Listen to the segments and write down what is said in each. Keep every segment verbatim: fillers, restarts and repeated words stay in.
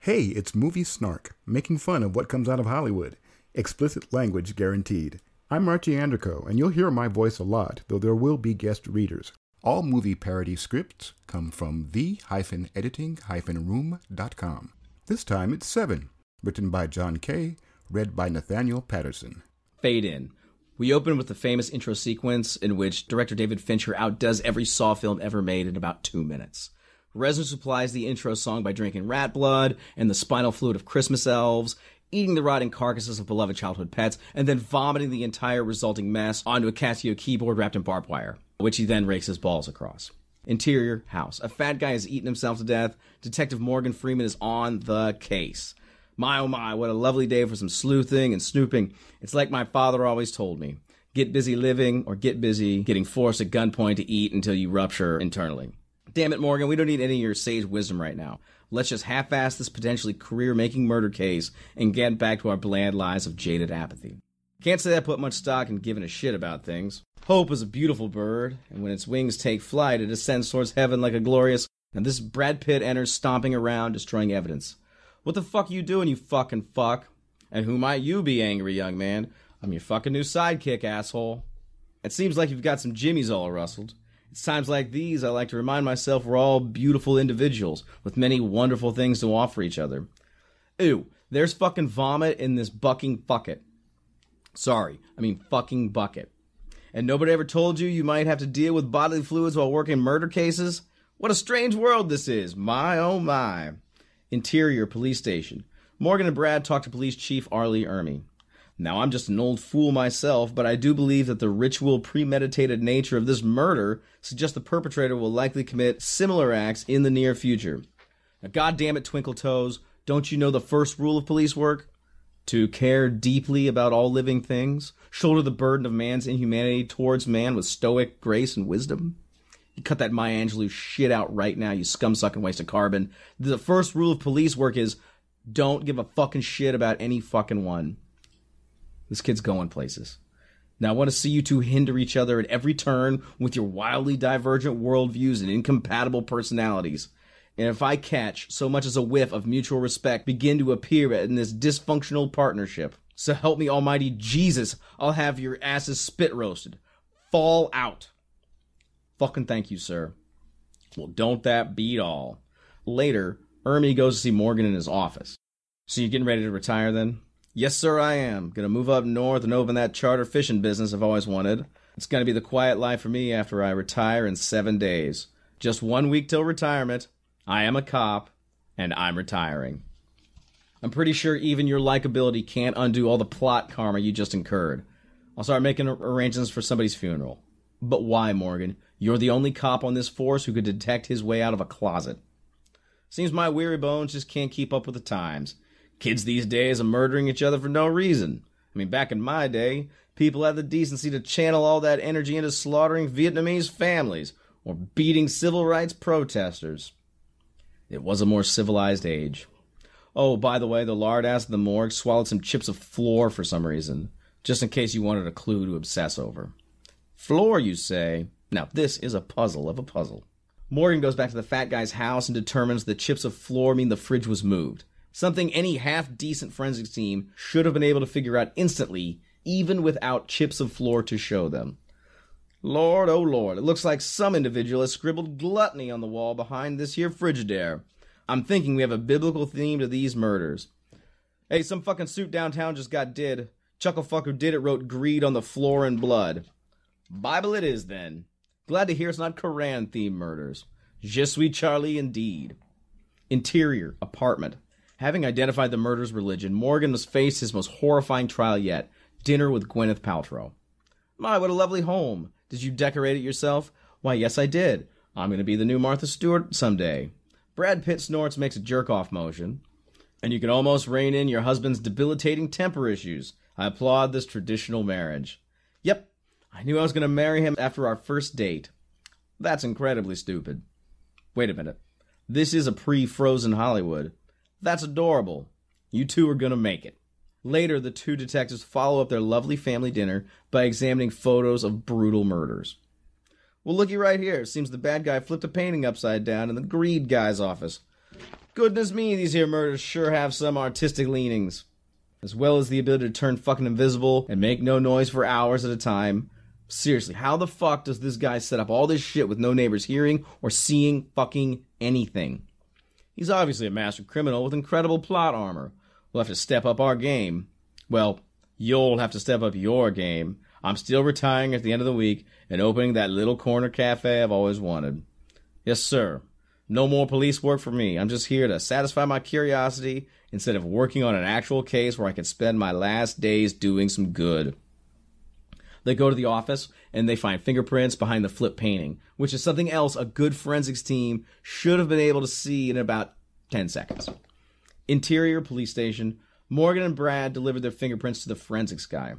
Hey, it's Movie Snark, making fun of what comes out of Hollywood. Explicit language guaranteed. I'm Archie Anderco, and you'll hear my voice a lot, though there will be guest readers. All movie parody scripts come from the editing room dot com. This time it's Seven, written by John Kay, read by Nathaniel Patterson. Fade in. We open with the famous intro sequence in which director David Fincher outdoes every Saw film ever made in about two minutes. Reznor supplies the intro song by drinking rat blood and the spinal fluid of Christmas elves, eating the rotting carcasses of beloved childhood pets, and then vomiting the entire resulting mess onto a Casio keyboard wrapped in barbed wire, which he then rakes his balls across. Interior, house. A fat guy has eaten himself to death. Detective Morgan Freeman is on the case. My, oh my, what a lovely day for some sleuthing and snooping. It's like my father always told me. Get busy living or get busy getting forced at gunpoint to eat until you rupture internally. Damn it, Morgan, we don't need any of your sage wisdom right now. Let's just half-ass this potentially career-making murder case and get back to our bland lives of jaded apathy. Can't say I put much stock in giving a shit about things. Hope is a beautiful bird, and when its wings take flight, it ascends towards heaven like a glorious... And this Brad Pitt enters stomping around, destroying evidence. What the fuck are you doing, you fucking fuck? And who might you be, angry young man? I'm your fucking new sidekick, asshole. It seems like you've got some jimmies all rustled. It's times like these I like to remind myself we're all beautiful individuals with many wonderful things to offer each other. Ew, there's fucking vomit in this bucking bucket. Sorry, I mean fucking bucket. And nobody ever told you you might have to deal with bodily fluids while working murder cases? What a strange world this is. My, oh my. Interior police station. Morgan and Brad talk to Police Chief Arlie Ermey. Now, I'm just an old fool myself, but I do believe that the ritual, premeditated nature of this murder suggests the perpetrator will likely commit similar acts in the near future. Now, goddammit, Twinkle Toes, don't you know the first rule of police work? To care deeply about all living things, shoulder the burden of man's inhumanity towards man with stoic grace and wisdom. You cut that Maya Angelou shit out right now, you scum-sucking waste of carbon. The first rule of police work is don't give a fucking shit about any fucking one. This kid's going places. Now I want to see you two hinder each other at every turn with your wildly divergent worldviews and incompatible personalities. And if I catch so much as a whiff of mutual respect begin to appear in this dysfunctional partnership, so help me almighty Jesus, I'll have your asses spit roasted. Fall out. Fucking thank you, sir. Well, don't that beat all. Later, Ermey goes to see Morgan in his office. So you getting ready to retire then? Yes, sir, I am. Gonna move up north and open that charter fishing business I've always wanted. It's gonna be the quiet life for me after I retire in seven days. Just one week till retirement. I am a cop, and I'm retiring. I'm pretty sure even your likability can't undo all the plot karma you just incurred. I'll start making arrangements for somebody's funeral. But why, Morgan? You're the only cop on this force who could detect his way out of a closet. Seems my weary bones just can't keep up with the times. Kids these days are murdering each other for no reason. I mean, back in my day, people had the decency to channel all that energy into slaughtering Vietnamese families or beating civil rights protesters. It was a more civilized age. Oh, by the way, the lard ass of the morgue swallowed some chips of floor for some reason, just in case you wanted a clue to obsess over. Floor, you say? Now, this is a puzzle of a puzzle. Morgan goes back to the fat guy's house and determines the chips of floor mean the fridge was moved. Something any half-decent forensics team should have been able to figure out instantly, even without chips of floor to show them. Lord, oh Lord, it looks like some individual has scribbled gluttony on the wall behind this here Frigidaire. I'm thinking we have a biblical theme to these murders. Hey, some fucking suit downtown just got did. Chucklefucker did it wrote greed on the floor in blood. Bible it is, then. Glad to hear it's not Koran-themed murders. Je suis Charlie, indeed. Interior, apartment. Having identified the murderer's religion, Morgan must face his most horrifying trial yet, dinner with Gwyneth Paltrow. My, what a lovely home. Did you decorate it yourself? Why, yes, I did. I'm going to be the new Martha Stewart someday. Brad Pitt snorts, makes a jerk-off motion. And you can almost rein in your husband's debilitating temper issues. I applaud this traditional marriage. Yep, I knew I was going to marry him after our first date. That's incredibly stupid. Wait a minute. This is a pre-frozen Hollywood. That's adorable. You two are going to make it. Later, the two detectives follow up their lovely family dinner by examining photos of brutal murders. Well, looky right here. Seems the bad guy flipped a painting upside down in the greed guy's office. Goodness me, these here murders sure have some artistic leanings. As well as the ability to turn fucking invisible and make no noise for hours at a time. Seriously, how the fuck does this guy set up all this shit with no neighbors hearing or seeing fucking anything? He's obviously a master criminal with incredible plot armor. We'll have to step up our game. Well, you'll have to step up your game. I'm still retiring at the end of the week and opening that little corner cafe I've always wanted. Yes, sir. No more police work for me. I'm just here to satisfy my curiosity instead of working on an actual case where I can spend my last days doing some good. They go to the office and they find fingerprints behind the flip painting, which is something else a good forensics team should have been able to see in about ten seconds. Interior police station. Morgan and Brad delivered their fingerprints to the forensics guy.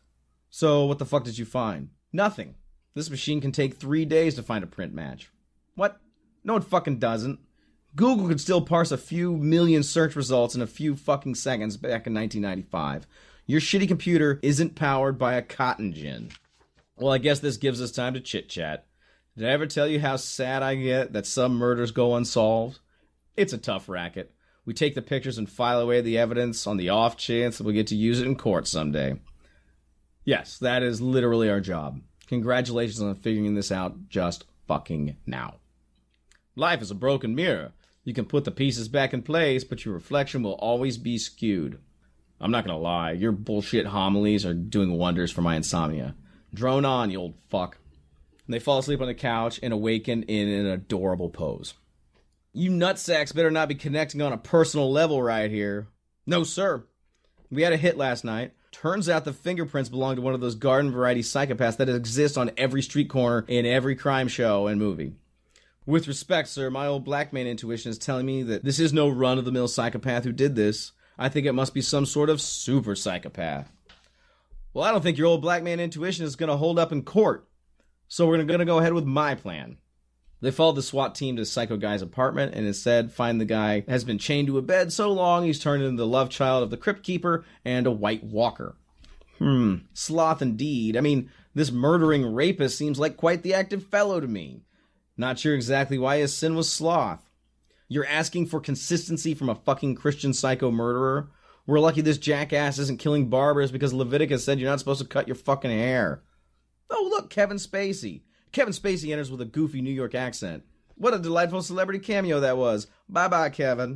So, what the fuck did you find? Nothing. This machine can take three days to find a print match. What? No, it fucking doesn't. Google could still parse a few million search results in a few fucking seconds back in nineteen ninety-five. Your shitty computer isn't powered by a cotton gin. Well, I guess this gives us time to chit-chat. Did I ever tell you how sad I get that some murders go unsolved? It's a tough racket. We take the pictures and file away the evidence on the off chance that we'll get to use it in court someday. Yes, that is literally our job. Congratulations on figuring this out just fucking now. Life is a broken mirror. You can put the pieces back in place, but your reflection will always be skewed. I'm not gonna lie, your bullshit homilies are doing wonders for my insomnia. Drone on, you old fuck. And they fall asleep on the couch and awaken in an adorable pose. You nutsacks better not be connecting on a personal level right here. No, sir. We had a hit last night. Turns out the fingerprints belong to one of those garden variety psychopaths that exist on every street corner in every crime show and movie. With respect, sir, my old black man intuition is telling me that this is no run-of-the-mill psychopath who did this. I think it must be some sort of super psychopath. Well, I don't think your old black man intuition is going to hold up in court. So we're going to go ahead with my plan. They followed the SWAT team to Psycho Guy's apartment and instead find the guy has been chained to a bed so long he's turned into the love child of the Crypt Keeper and a White Walker. Hmm, sloth indeed. I mean, this murdering rapist seems like quite the active fellow to me. Not sure exactly why his sin was sloth. You're asking for consistency from a fucking Christian psycho murderer? We're lucky this jackass isn't killing barbers because Leviticus said you're not supposed to cut your fucking hair. Oh, look, Kevin Spacey. Kevin Spacey enters with a goofy New York accent. What a delightful celebrity cameo that was. Bye-bye, Kevin.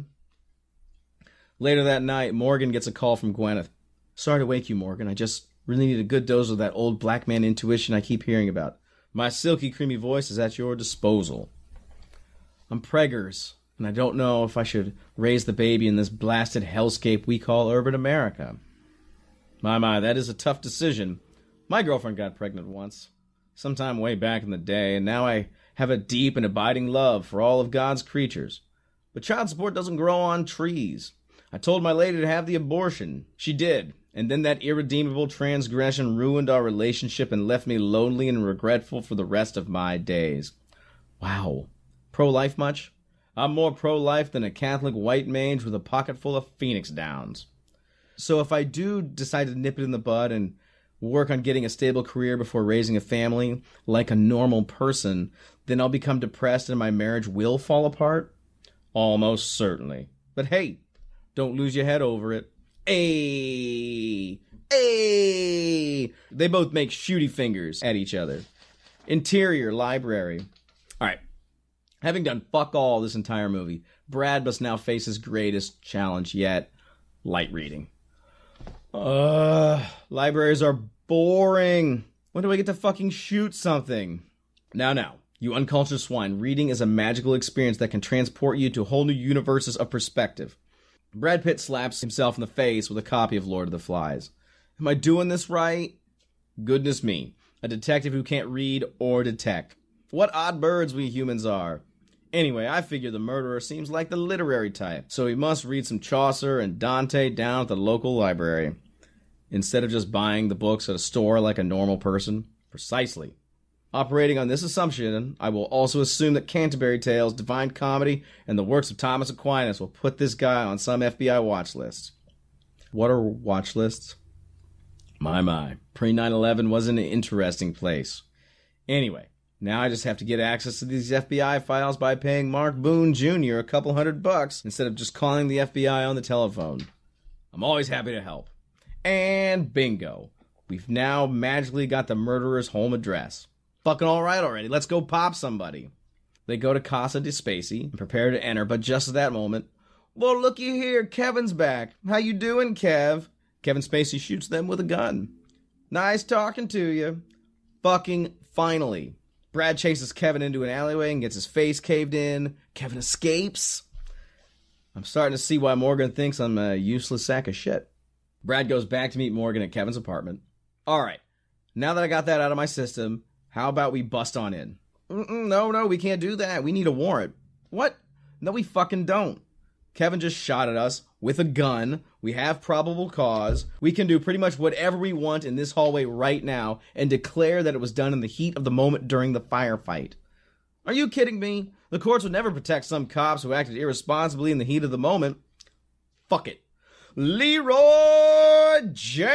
Later that night, Morgan gets a call from Gwyneth. Sorry to wake you, Morgan. I just really need a good dose of that old black man intuition I keep hearing about. My silky, creamy voice is at your disposal. I'm preggers, and I don't know if I should raise the baby in this blasted hellscape we call urban America. My, my, that is a tough decision. My girlfriend got pregnant once, sometime way back in the day, and now I have a deep and abiding love for all of God's creatures. But child support doesn't grow on trees. I told my lady to have the abortion. She did. And then that irredeemable transgression ruined our relationship and left me lonely and regretful for the rest of my days. Wow. Pro-life much? I'm more pro-life than a Catholic white mage with a pocket full of Phoenix Downs. So if I do decide to nip it in the bud and work on getting a stable career before raising a family like a normal person, then I'll become depressed and my marriage will fall apart? Almost certainly. But hey, don't lose your head over it. Ayy, ayy. They both make shooty fingers at each other. Interior, library. Alright, having done fuck all this entire movie, Brad must now face his greatest challenge yet, light reading. Uh, libraries are boring. When do I get to fucking shoot something? Now, now, you uncultured swine, reading is a magical experience that can transport you to whole new universes of perspective. Brad Pitt slaps himself in the face with a copy of Lord of the Flies. Am I doing this right? Goodness me, a detective who can't read or detect. What odd birds we humans are. Anyway, I figure the murderer seems like the literary type, so he must read some Chaucer and Dante down at the local library, instead of just buying the books at a store like a normal person. Precisely. Operating on this assumption, I will also assume that Canterbury Tales, Divine Comedy, and the works of Thomas Aquinas will put this guy on some F B I watch list. What are watch lists? My, my. Pre nine eleven was an interesting place. Anyway, Now I just have to get access to these F B I files by paying Mark Boone Junior a couple hundred bucks instead of just calling the F B I on the telephone. I'm always happy to help. And bingo. We've now magically got the murderer's home address. Fucking alright already. Let's go pop somebody. They go to Casa de Spacey and prepare to enter, but just at that moment, well, looky here, Kevin's back. How you doing, Kev? Kevin Spacey shoots them with a gun. Nice talking to you. Fucking finally. Brad chases Kevin into an alleyway and gets his face caved in. Kevin escapes. I'm starting to see why Morgan thinks I'm a useless sack of shit. Brad goes back to meet Morgan at Kevin's apartment. All right, now that I got that out of my system, how about we bust on in? Mm-mm, no, no, we can't do that. We need a warrant. What? No, we fucking don't. Kevin just shot at us with a gun. We have probable cause. We can do pretty much whatever we want in this hallway right now and declare that it was done in the heat of the moment during the firefight. Are you kidding me? The courts would never protect some cops who acted irresponsibly in the heat of the moment. Fuck it. Leroy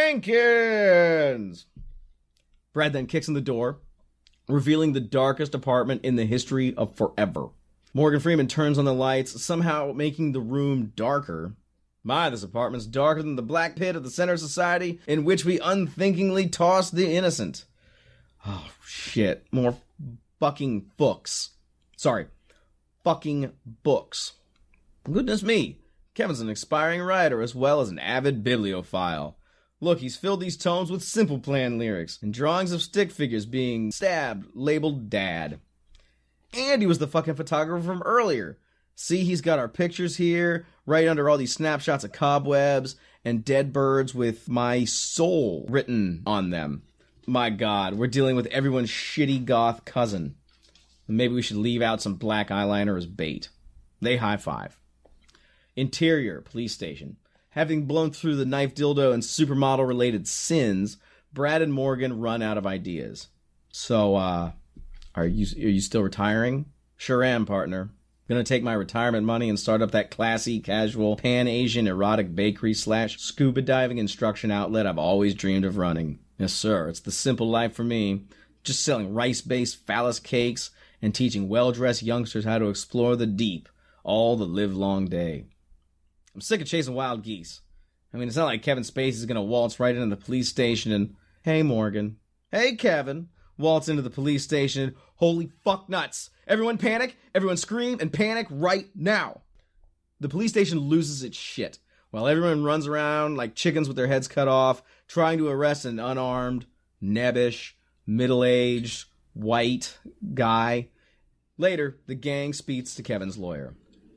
Jenkins! Brad then kicks in the door, revealing the darkest apartment in the history of forever. Morgan Freeman turns on the lights, somehow making the room darker. My, this apartment's darker than the black pit at the Center Society in which we unthinkingly tossed the innocent. Oh, shit. More fucking books. Sorry. Fucking books. Goodness me. Kevin's an aspiring writer as well as an avid bibliophile. Look, he's filled these tomes with Simple Plan lyrics and drawings of stick figures being stabbed, labeled Dad. And he was the fucking photographer from earlier. See, he's got our pictures here, right under all these snapshots of cobwebs and dead birds with my soul written on them. My God, we're dealing with everyone's shitty goth cousin. Maybe we should leave out some black eyeliner as bait. They high-five. Interior, police station. Having blown through the knife dildo and supermodel-related sins, Brad and Morgan run out of ideas. So, uh... Are you are you still retiring? Sure am, partner. Gonna take my retirement money and start up that classy, casual, pan-Asian erotic bakery slash scuba diving instruction outlet I've always dreamed of running. Yes, sir. It's the simple life for me. Just selling rice-based phallus cakes and teaching well-dressed youngsters how to explore the deep all the livelong day. I'm sick of chasing wild geese. I mean, it's not like Kevin Spacey's gonna waltz right into the police station and, hey, Morgan. Hey, Kevin. Waltz into the police station. Holy fuck nuts. Everyone panic, everyone scream, and panic right now. The police station loses its shit, while everyone runs around like chickens with their heads cut off, trying to arrest an unarmed, nebbish, middle-aged, white guy. Later, the gang speaks to Kevin's lawyer.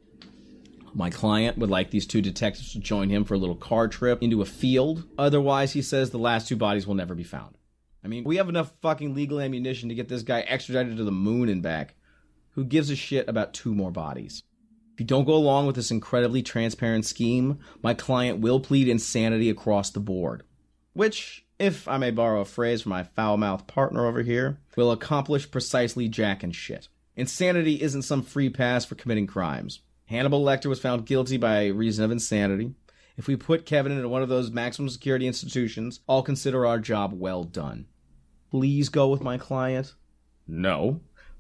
My client would like these two detectives to join him for a little car trip into a field. Otherwise, he says the last two bodies will never be found. I mean, we have enough fucking legal ammunition to get this guy extradited to the moon and back. Who gives a shit about two more bodies? If you don't go along with this incredibly transparent scheme, my client will plead insanity across the board. Which, if I may borrow a phrase from my foul-mouthed partner over here, will accomplish precisely jack and shit. Insanity isn't some free pass for committing crimes. Hannibal Lecter was found guilty by reason of insanity. If we put Kevin into one of those maximum security institutions, I'll consider our job well done. Please go with my client? No.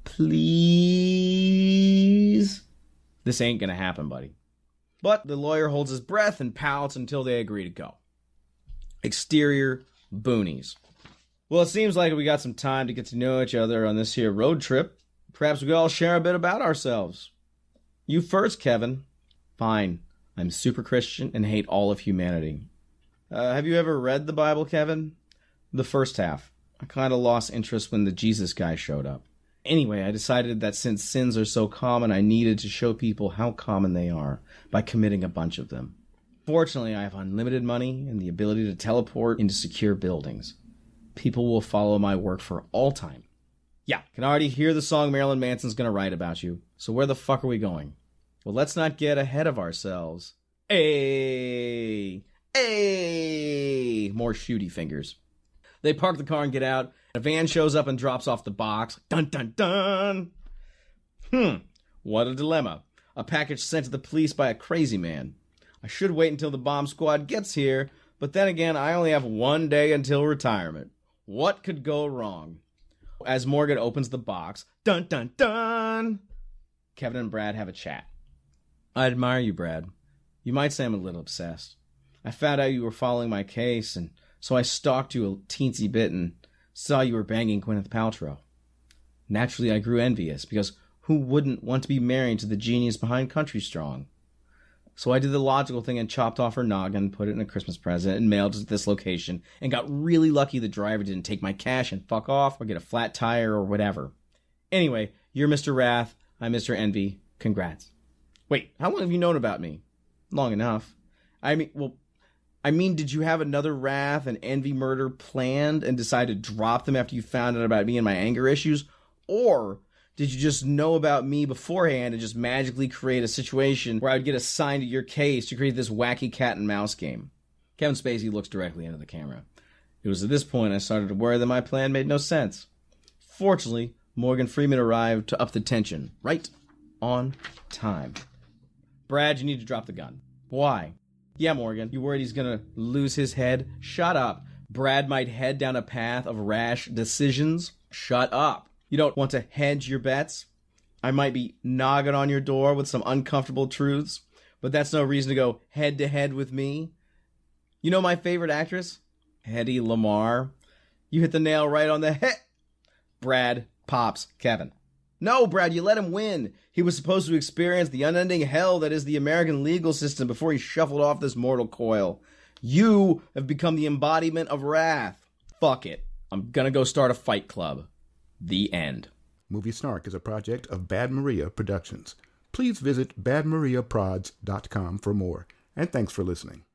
Please? This ain't gonna happen, buddy. But the lawyer holds his breath and pouts until they agree to go. Exterior, boonies. Well, it seems like we got some time to get to know each other on this here road trip. Perhaps we could all share a bit about ourselves. You first, Kevin. Fine. I'm super Christian and hate all of humanity. Uh, have you ever read the Bible, Kevin? The first half. I kind of lost interest when the Jesus guy showed up. Anyway, I decided that since sins are so common, I needed to show people how common they are by committing a bunch of them. Fortunately, I have unlimited money and the ability to teleport into secure buildings. People will follow my work for all time. Yeah, can already hear the song Marilyn Manson's gonna write about you. So where the fuck are we going? Well, let's not get ahead of ourselves. Ayy! Ayy! More shooty fingers. They park the car and get out. A van shows up and drops off the box. Dun dun dun! Hmm, what a dilemma. A package sent to the police by a crazy man. I should wait until the bomb squad gets here, but then again, I only have one day until retirement. What could go wrong? As Morgan opens the box, dun dun dun, Kevin and Brad have a chat. I admire you, Brad. You might say I'm a little obsessed. I found out you were following my case, and so I stalked you a teensy bit and saw you were banging Gwyneth Paltrow. Naturally, I grew envious, because who wouldn't want to be married to the genius behind Country Strong? So I did the logical thing and chopped off her noggin, put it in a Christmas present, and mailed it to this location, and got really lucky the driver didn't take my cash and fuck off or get a flat tire or whatever. Anyway, you're Mister Wrath, I'm Mister Envy. Congrats. Wait, how long have you known about me? Long enough. I mean, well, I mean, did you have another Wrath and Envy murder planned and decide to drop them after you found out about me and my anger issues? Or did you just know about me beforehand and just magically create a situation where I would get assigned to your case to create this wacky cat and mouse game? Kevin Spacey looks directly into the camera. It was at this point I started to worry that my plan made no sense. Fortunately, Morgan Freeman arrived to up the tension, right on time. Brad, you need to drop the gun. Why? Yeah, Morgan, you worried he's gonna lose his head? Shut up. Brad might head down a path of rash decisions? Shut up. You don't want to hedge your bets? I might be knocking on your door with some uncomfortable truths, but that's no reason to go head-to-head with me. You know my favorite actress? Hedy Lamarr. You hit the nail right on the head. Brad pops Kevin. No, Brad, you let him win. He was supposed to experience the unending hell that is the American legal system before he shuffled off this mortal coil. You have become the embodiment of wrath. Fuck it. I'm gonna go start a fight club. The end. Movie Snark is a project of Bad Maria Productions. Please visit bad maria prods dot com for more, and thanks for listening.